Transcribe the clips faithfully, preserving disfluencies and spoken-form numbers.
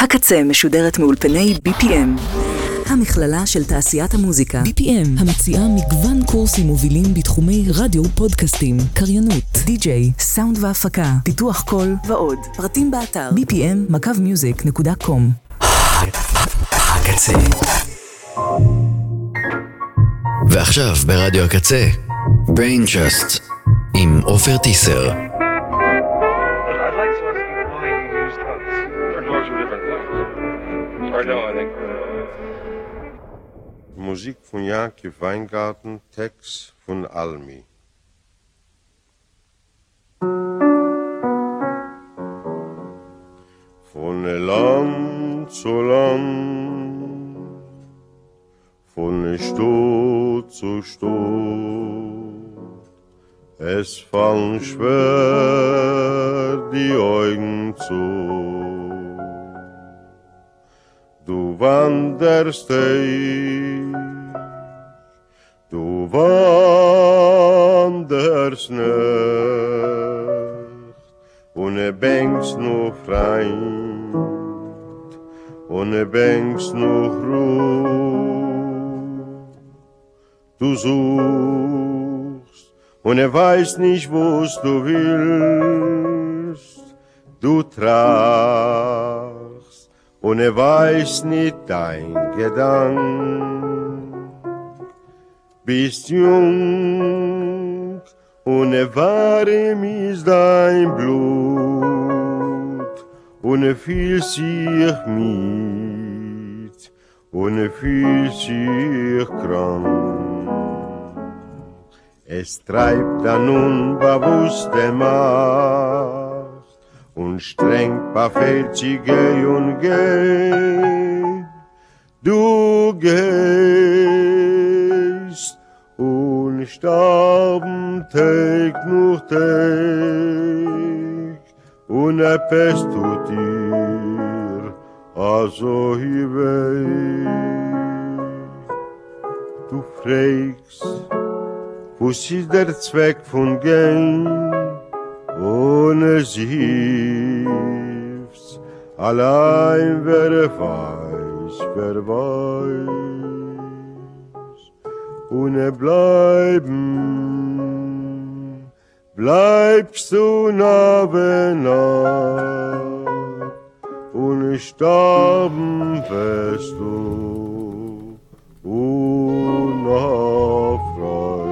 הקצה משודרת מאולפני בי פי אם, המכללה של תעשיית המוזיקה. בי פי אם המציעה מגוון קורסים מובילים בתחומי רדיו, פודקאסטים, קריינות, די-ג'יי, סאונד והפקה, פיתוח קול ועוד. פרטים באתר בי פי אם מקו מיוזיק נקודה קום. הקצה. ועכשיו ברדיו הקצה, Brain Trust עם עופר טיסר. Musik von Janke Weingarten, Text von Almi. Von Land zu Land, von Stadt zu Stadt, es fallen schwer die Augen zu. Du wanderst dich, du wanderst nicht, und er bängst noch Freund, und er bängst noch Ruhe. Du suchst, und er weiß nicht, was du willst, du tragst, und er weiß nicht dein Gedank. Bist jung und er warm ist dein Blut und er fühlt sich mit und er fühlt sich krank. Es treibt dann unbewusste Macht und strengt befehlt sie geh und geh. Du gehst und sterben Tag noch Tag und er pest tut dir also hier weh. Du fragst, was ist der Zweck von Gehen? Ohne Siefs, allein wer weiß, wer weiß. Ohne bleiben, bleibst du nah benah. Ohne sterben wirst du unaufrei.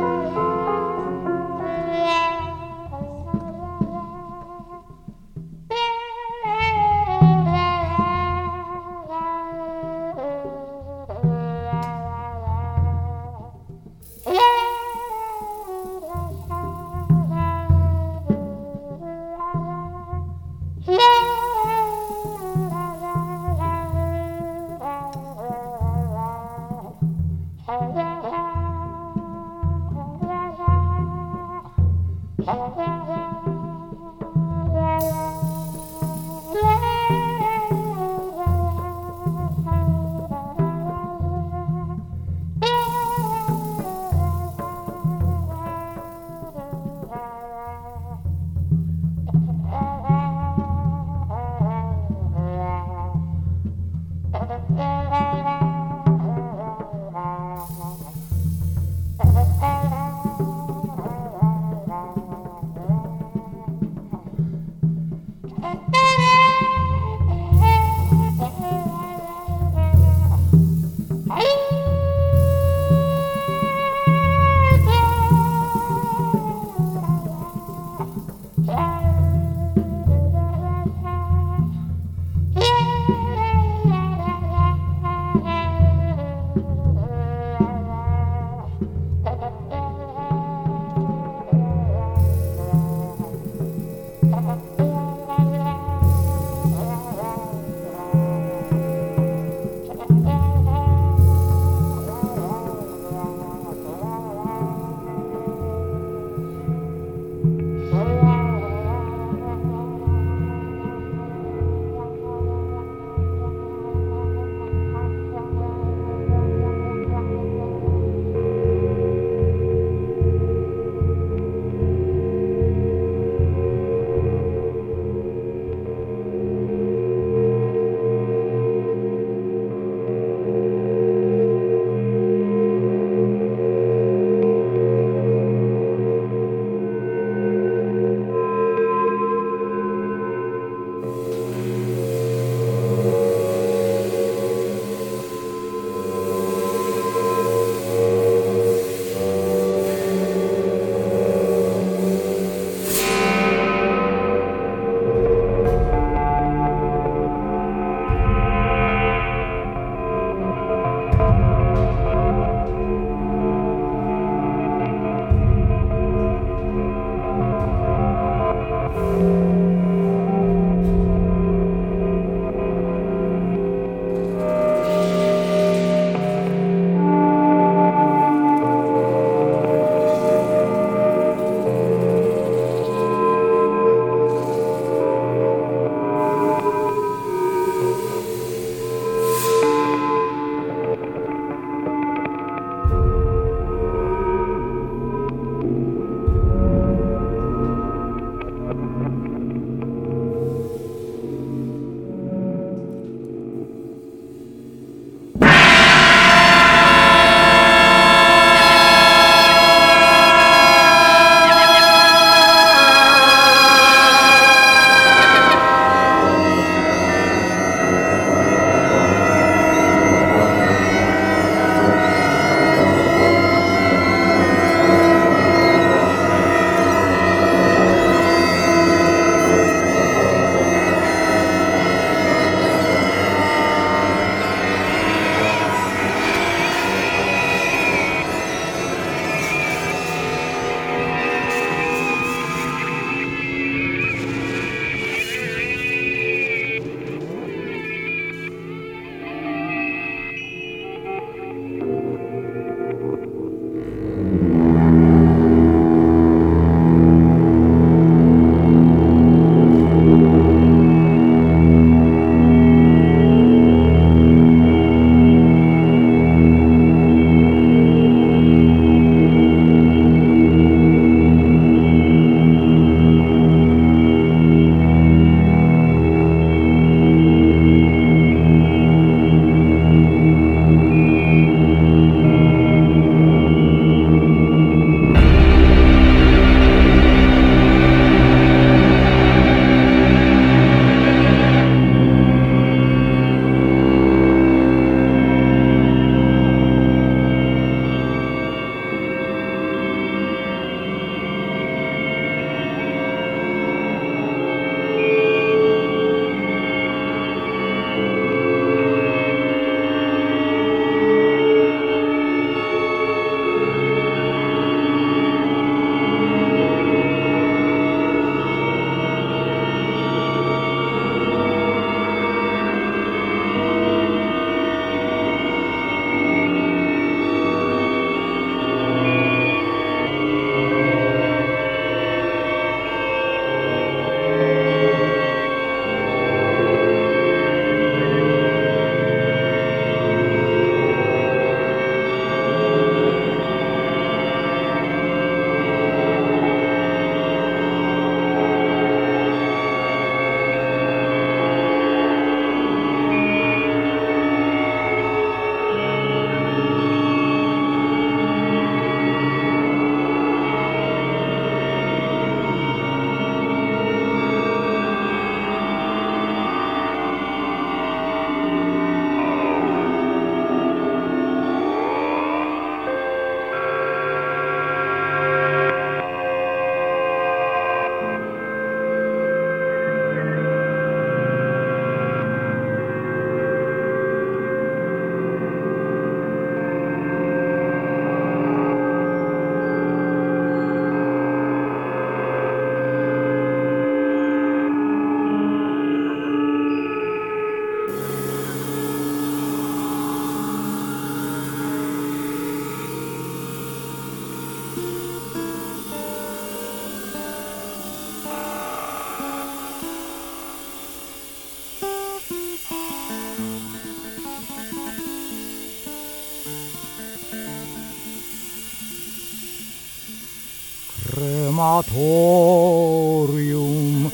krematorium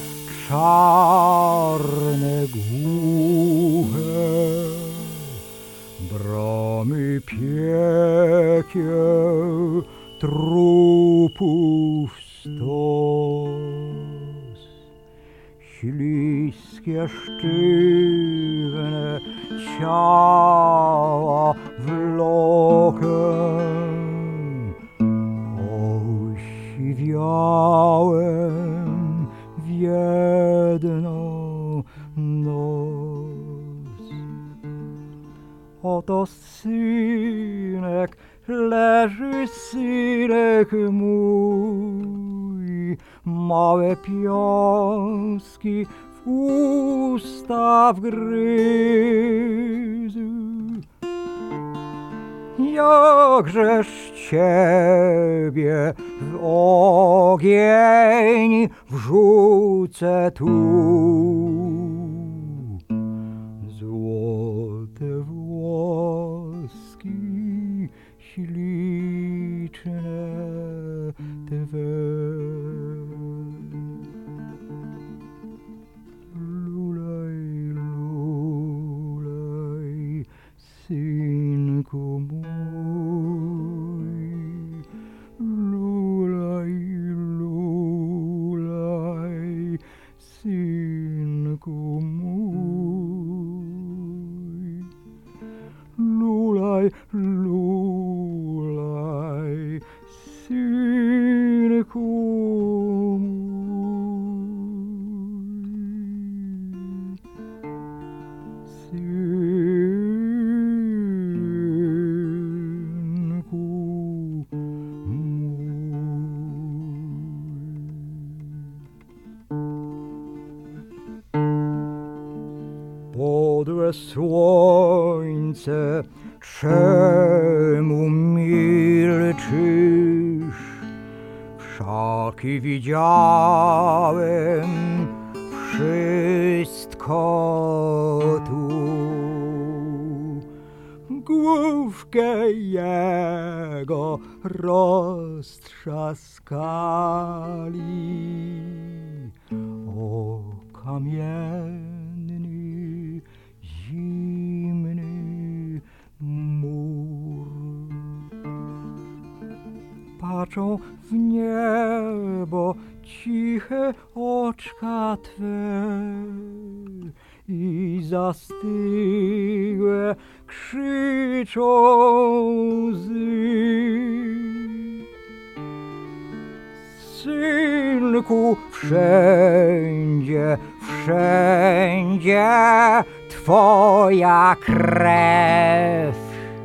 czarne, głuche, bramy piekieł, trupów stos, śliskie, sztywne ciała wlokę, osiwiałem w jedną noc. Oto synek leży, synek mój, małe piąski w usta wgryzł. Jakżeż ciebie w ogień wrzucę tu, złote włoski śliczne twe. Lulaj, lulaj, synku mój, lulaj, lulaj, synku mój, lulaj, lulaj, synku mój. Podłe słońce, czemu milczysz? Wszak i widziałem wszystko tu. Główkę jego roztrzaskali, o kamienny, zimny mur. Patrzą w niebo ciche oczka twe i zastygłe krzyczą łzy. Synku, wszędzie, wszędzie twoja krew,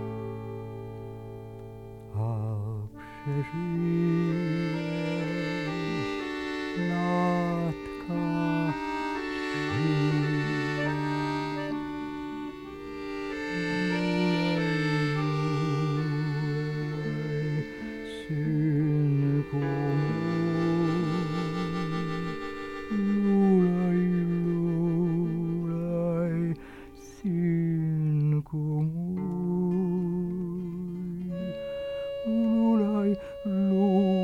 a przeżyłeś latka trzy. Synku lulaj, lulaj, synku mój, lulaj, lulaj.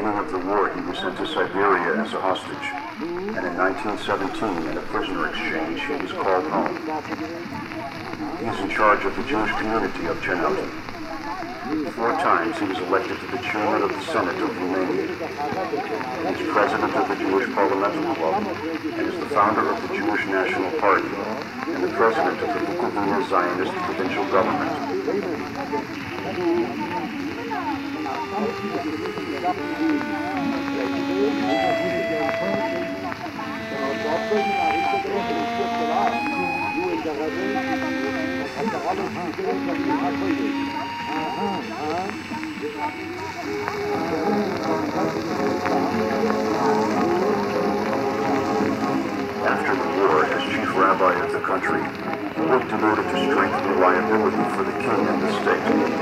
beginning of the war, he was sent to Siberia as a hostage, and in nineteen seventeen, in a prisoner exchange, he was called home. He is in charge of the Jewish community of Chernobyl. Four times he was elected to the chairman of the Senate of Romania. He is president of the Jewish Parliamentary Club, and is the founder of the Jewish National Party, and the president of the Bukovina Zionist provincial government. After the war, as chief rabbi of the country, he worked in order to strengthen reliability for the king and the state.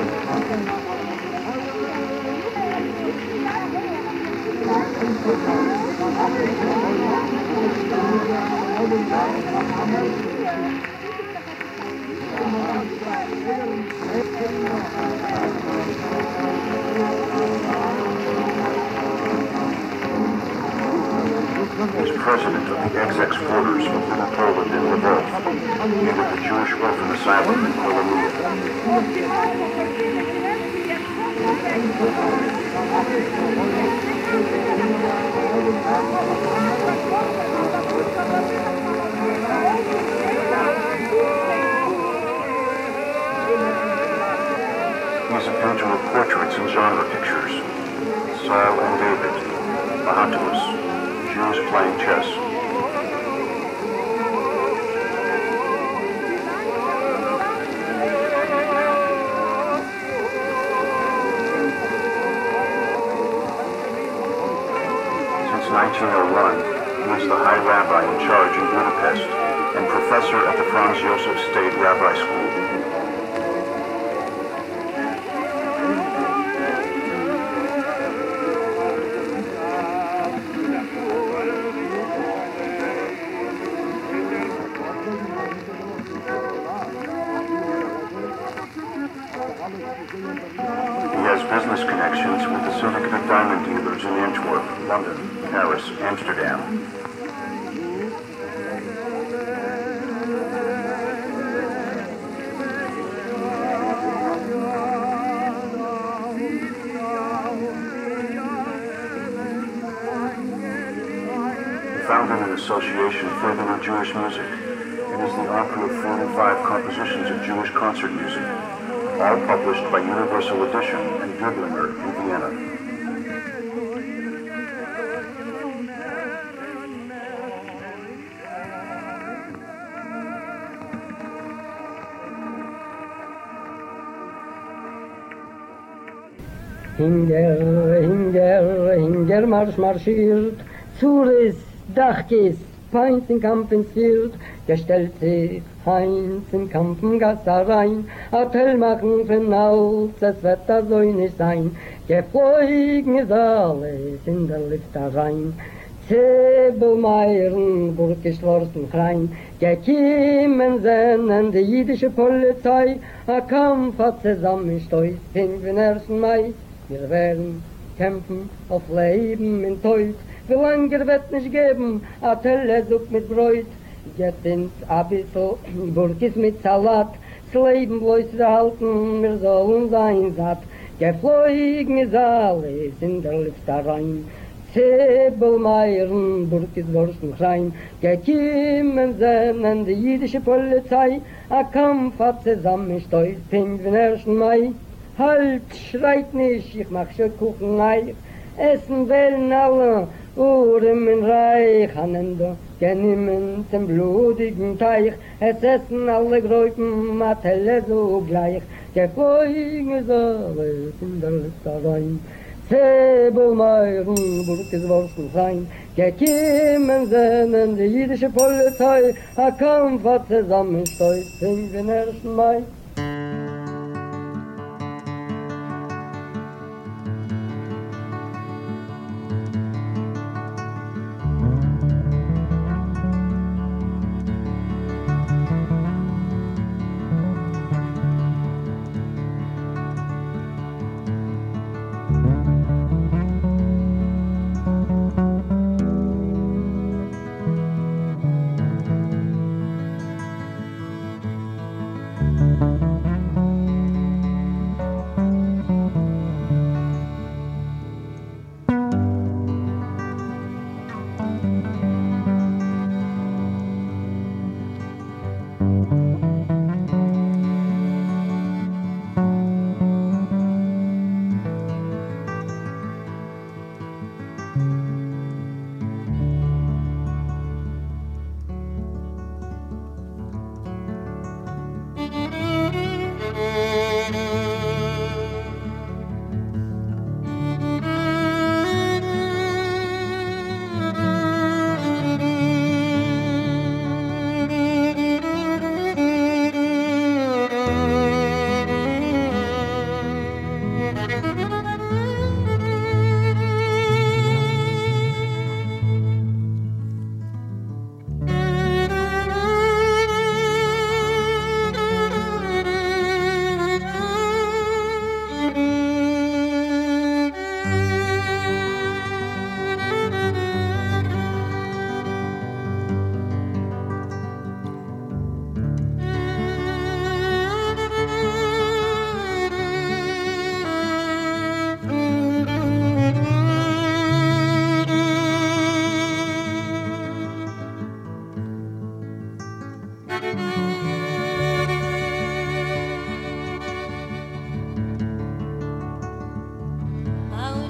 He was president of the ex-exporters of Little Poland in Lvov, and of the Jewish Orphan Asylum in Colombia. He is a painter of portraits and genre pictures. Saul and David, Bahatus, Jews playing chess. Since nineteen oh one, he is the High Rabbi in charge in Budapest and professor at the Franz Josef State Rabbi School. He has business connections with the syndicate of diamond dealers in Antwerp, London, Paris, Amsterdam. He founded an association furthering Jewish music and is the author of forty-five compositions of Jewish concert music, all published by Universal Edition and Giblinger in Vienna. Hinger, hinger, hinger marsch marschiert, Zuris, Dachkis, Peins in Kampf inszeniert, gestellt sich Heinz in Kampfengasse rein, Hotel machen von Hals, es wird da so nicht sein, geflogen ist alles in der Lifter rein. Zebelmeiren, durchgeschlossen rein, gekommen sind an die jüdische Polizei, a Kampf hat zusammengestoßt, den ersten Mai. Wir werden kämpfen auf Leben in Teut, wie lange wird nicht geben, a Telle Suppe mit Bräut. Geht ins a bissl Burkis mit Salat, das Leben bloß zu halten, wir sollen sein satt. Geflogen ist alles in der Lifter rein, Zebelmeiren, Burkis Borsten rein, gekommen sind an die jüdische Polizei, a Kampf hat zusammengestoßt, den ersten Mai. Halt, schreit nicht, ich mach schon Kuchenei, essen wollen alle, Uhren in Reich, Hanendo, genommen zum blutigen Teich, es essen alle Gräupen, Matelle so gleich, geflogen ist alles in der Lüfter rein. Zebelmeiren, Burkis Worsten rein, gekommen sind an die jüdische Polizei, a Kampf hat zusammengestoßt, den ersten Mai.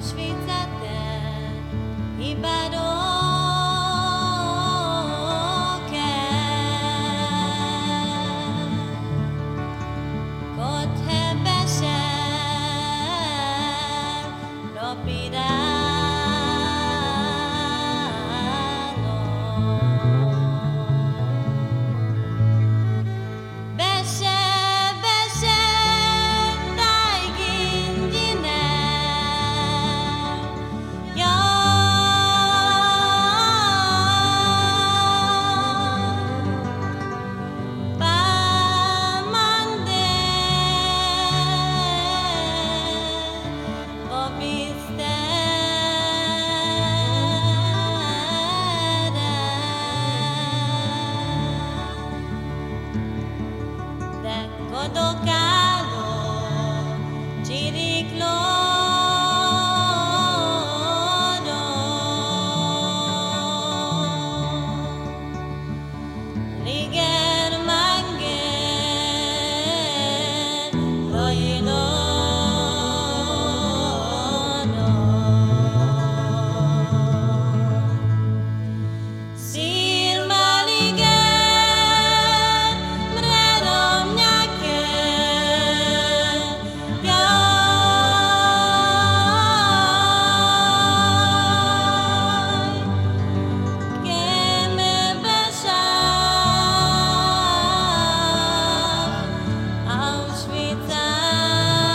Auschwitz.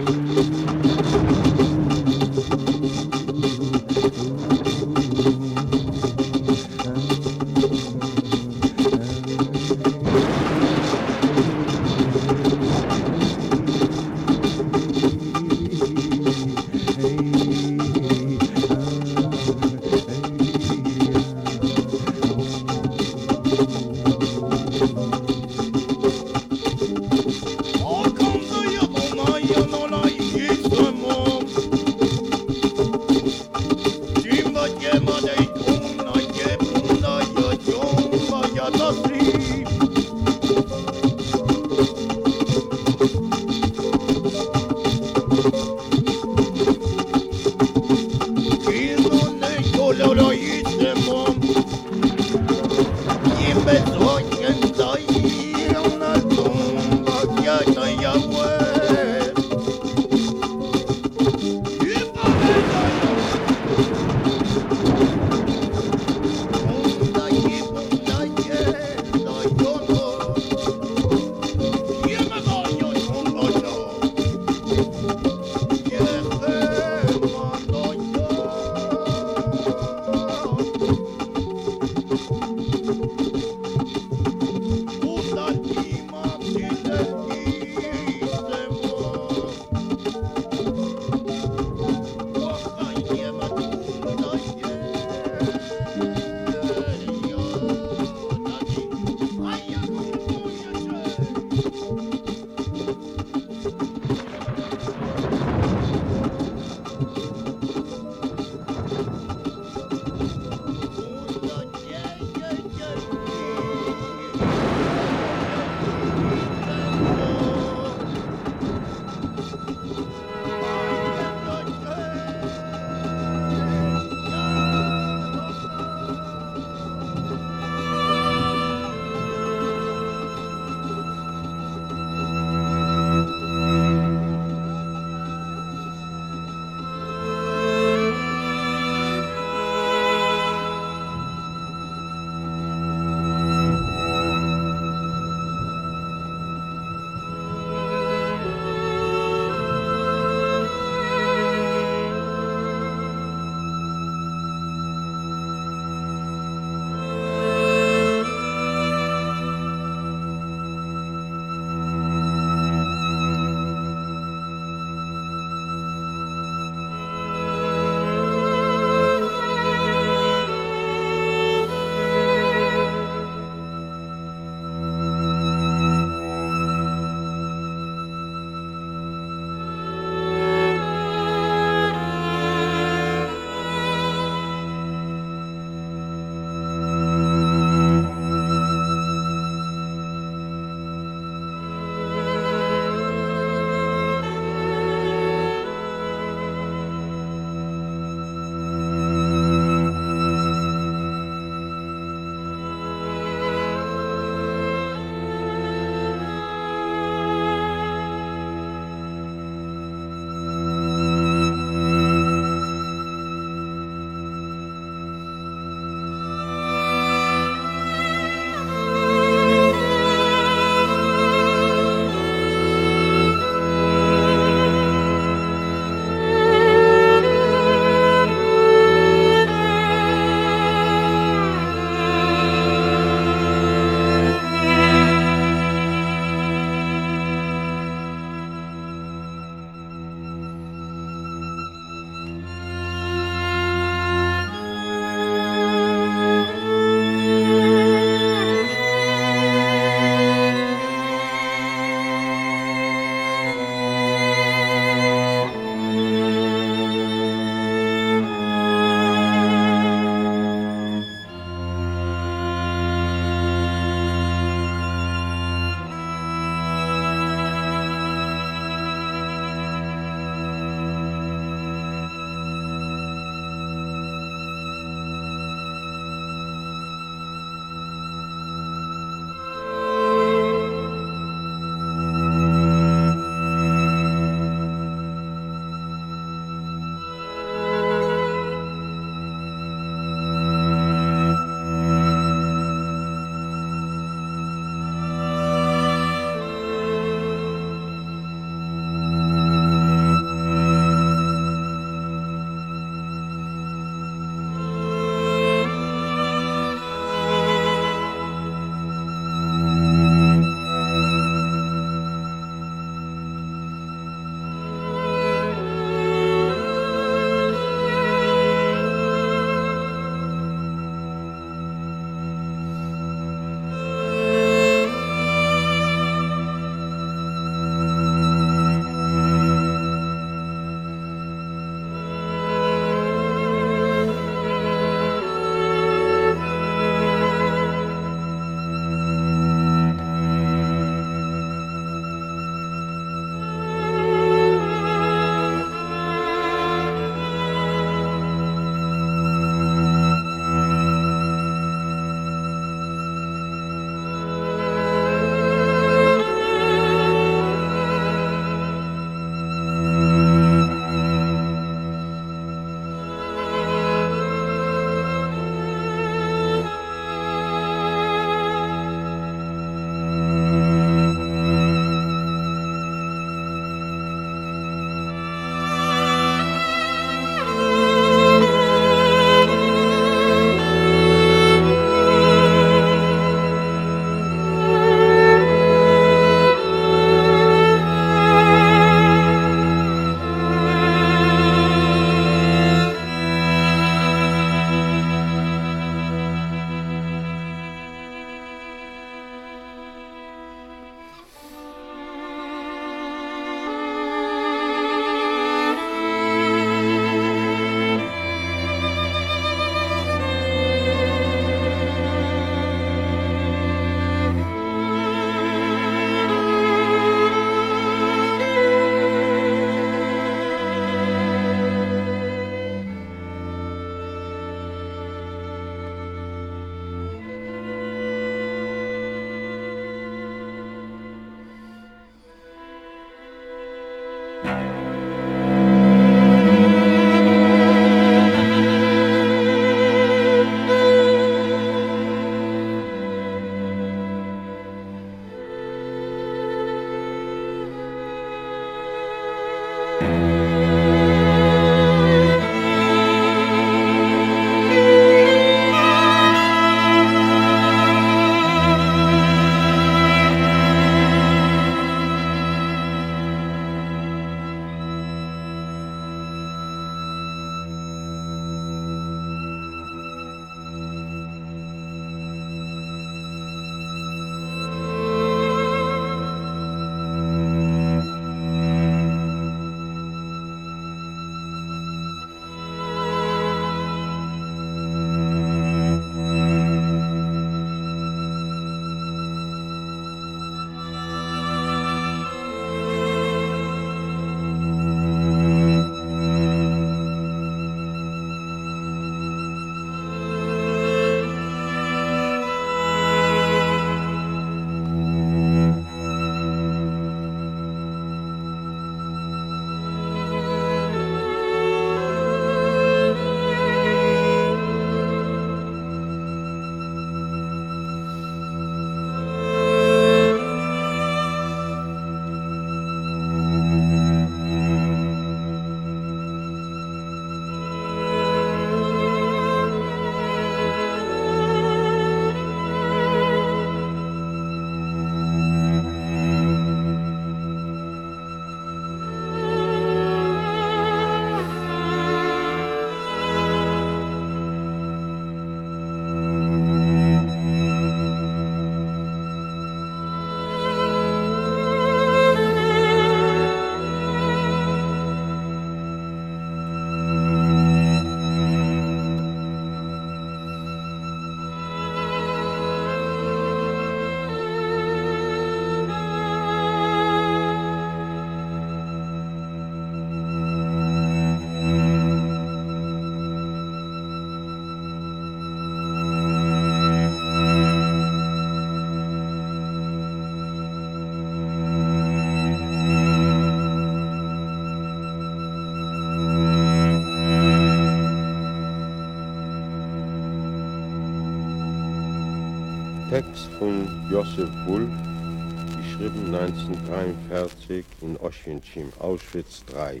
Text von Josef Wulf, geschrieben neunzehnhundertdreiundvierzig in Oswiecim, Auschwitz drei.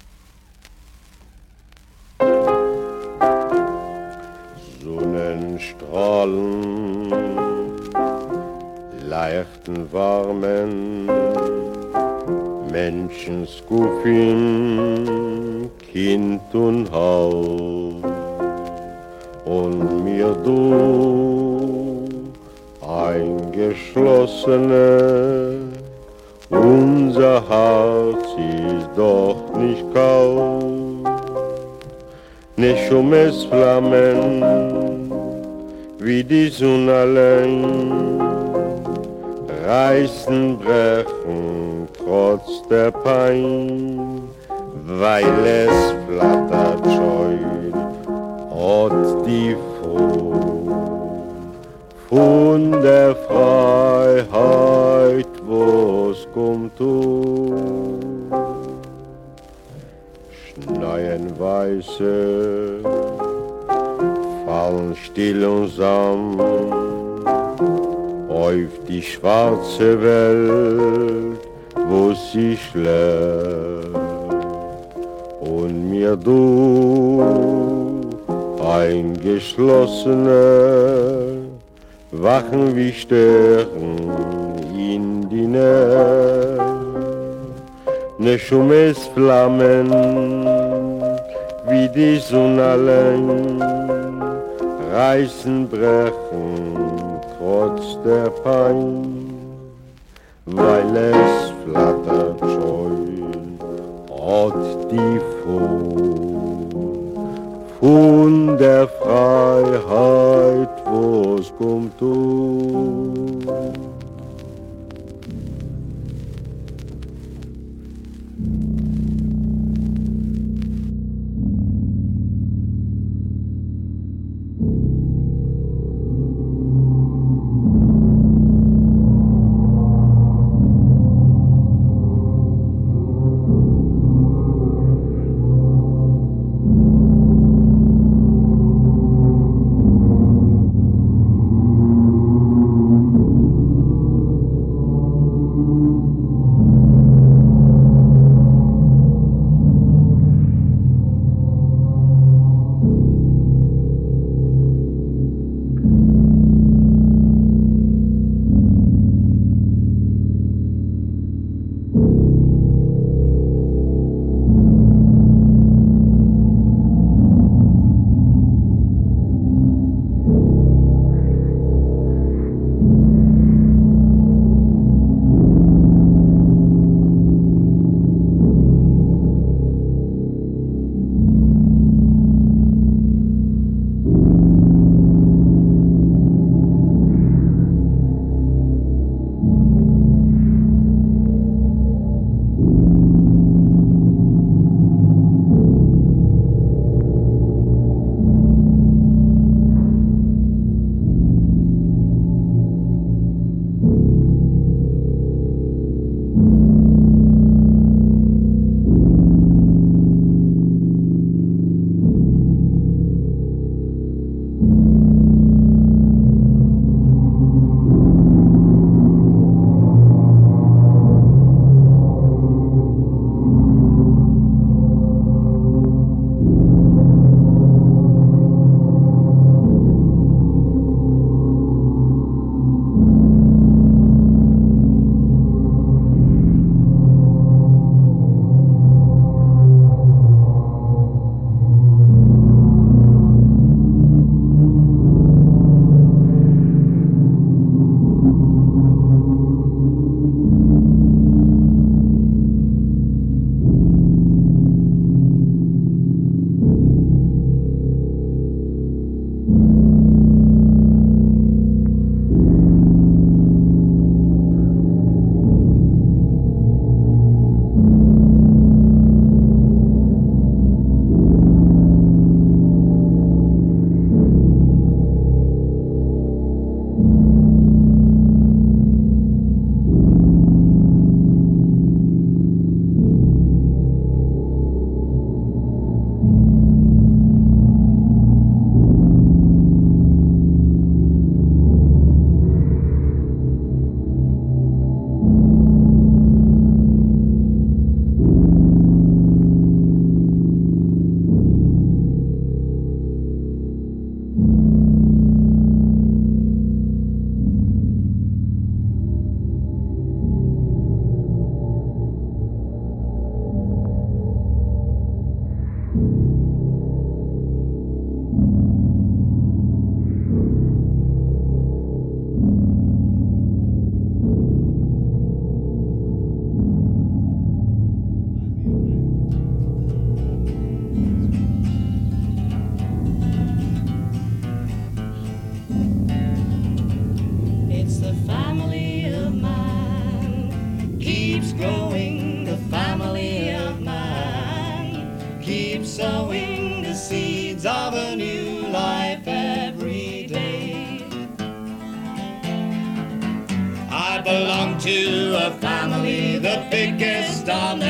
Sonnenstrahlen, leichten, warmen, Menschenskufin, Kind und Haus. Und mir du, eingeschlossene, unser Herz ist doch nicht kalt. Nicht um es Flammen, wie die Sonne allein, reißen, brechen, trotz der Pein, weil es flattert scheu. Hat die Froh von der Freiheit, wo's kommt um. Schneien weiße, fallen still und sanft auf die schwarze Welt, wo sie schläft. Und mir du, Eingeschlossene, wachen wie Sterne in die Nacht. Ne Schummes Flammen, wie die Sonne allein, reißen, brechen, trotz der Pein, weil es flattert scheu, hat die Froh von der Freiheit, wo's kommt um.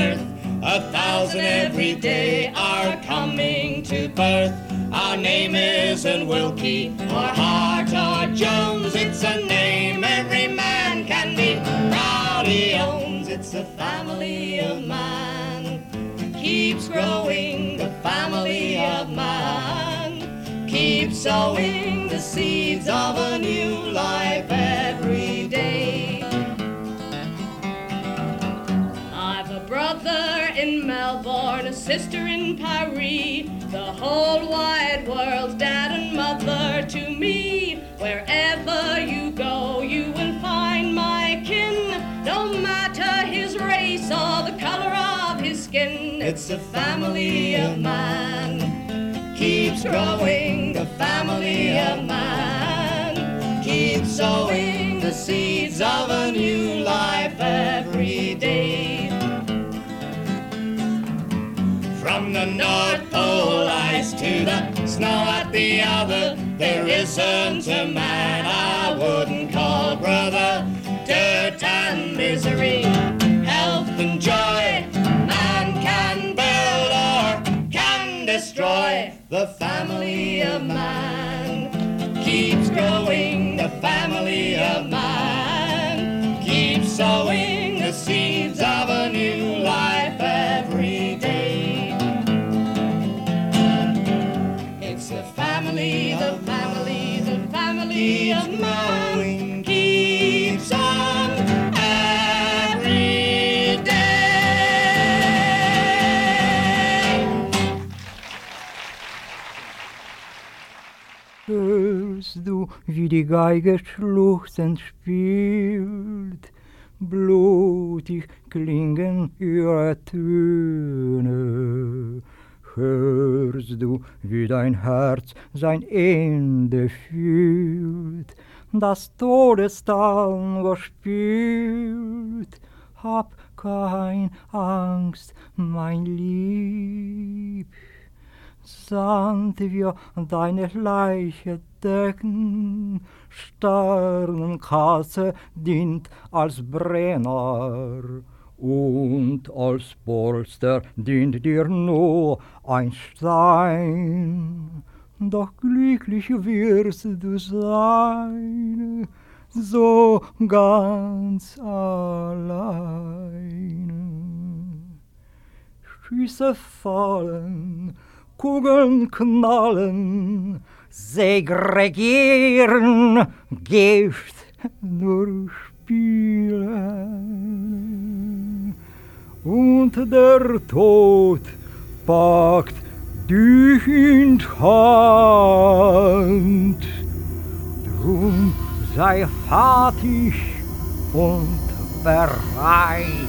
earth. A thousand every day are coming to birth. Our name isn't Wilkie or Hart or Jones. It's a name every man can be proud he owns. It's a family of man. Keeps growing, the family of man. Keeps sowing the seeds of a new life every day. I've a brother in Melbourne, a sister in Paris. The whole wide world's dad and mother to me. Wherever you go, you will find my kin. No matter his race or the color of his skin. It's a family of man. Keeps growing, the family of man. Keeps sowing the seeds of a new life every day. From the North Pole ice to the snow at the other, there isn't a man I wouldn't call brother. Dirt and misery, health and joy, man can build or can destroy. The family of man keeps growing, the family of man keeps sowing the seeds of a new life every day. It's the family, the family, the family of man keeps on every day. Hörst du, wie die Geige schluchzend spielt? Blutig klingen ihre Töne. Hörst du, wie dein Herz sein Ende fühlt, das Todestango spielt? Hab kein Angst, mein Lieb, Sand wir deine Leiche decken, Sternenkasse dient als Brenner, und als Polster dient dir nur ein Stein. Doch glücklich wirst du sein, so ganz allein. Schüsse fallen, Kugeln knallen, segregieren, Gift nur spielen. Und der Tod packt dich in die Hand. Drum sei fertig und bereit.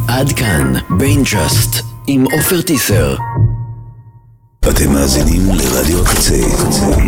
עד כאן, ביינג'אסט, עם עופר טיסר. אתם מאזינים לרדיו הקצה.